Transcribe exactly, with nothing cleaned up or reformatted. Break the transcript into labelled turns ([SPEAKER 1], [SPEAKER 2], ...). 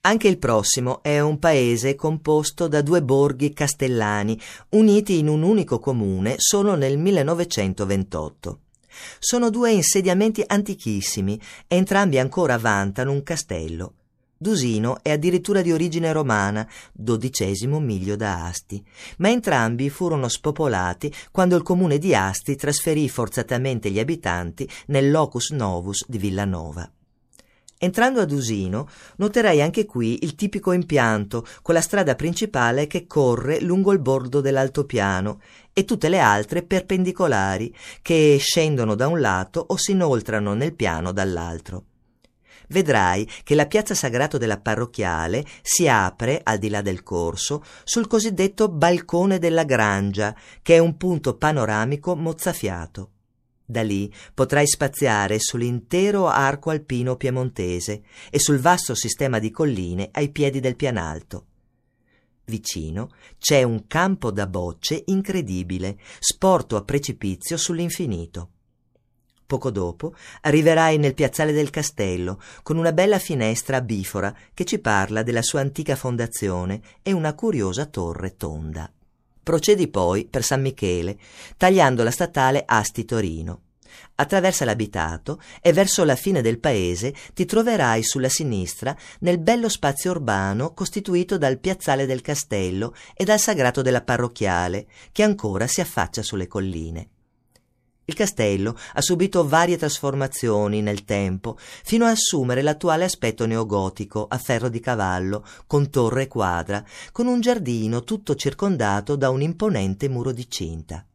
[SPEAKER 1] Anche il prossimo è un paese composto da due borghi castellani, uniti in un unico comune solo nel millenovecentoventotto. Sono due insediamenti antichissimi, entrambi ancora vantano un castello. Dusino è addirittura di origine romana, dodicesimo miglio da Asti, ma entrambi furono spopolati quando il comune di Asti trasferì forzatamente gli abitanti nel locus novus di Villanova. Entrando a Dusino, noterai anche qui il tipico impianto con la strada principale che corre lungo il bordo dell'altopiano e tutte le altre perpendicolari che scendono da un lato o si inoltrano nel piano dall'altro. Vedrai che la piazza Sagrato della Parrocchiale si apre, al di là del corso, sul cosiddetto balcone della Grangia, che è un punto panoramico mozzafiato. Da lì potrai spaziare sull'intero arco alpino piemontese e sul vasto sistema di colline ai piedi del Pianalto. Vicino c'è un campo da bocce incredibile, sporto a precipizio sull'infinito. Poco dopo arriverai nel piazzale del castello, con una bella finestra a bifora che ci parla della sua antica fondazione e una curiosa torre tonda. Procedi poi per San Michele, tagliando la statale Asti-Torino. Attraversa l'abitato e verso la fine del paese ti troverai sulla sinistra nel bello spazio urbano costituito dal piazzale del castello e dal sagrato della Parrocchiale, che ancora si affaccia sulle colline. Il castello ha subito varie trasformazioni nel tempo, fino a assumere l'attuale aspetto neogotico a ferro di cavallo, con torre quadra, con un giardino tutto circondato da un imponente muro di cinta.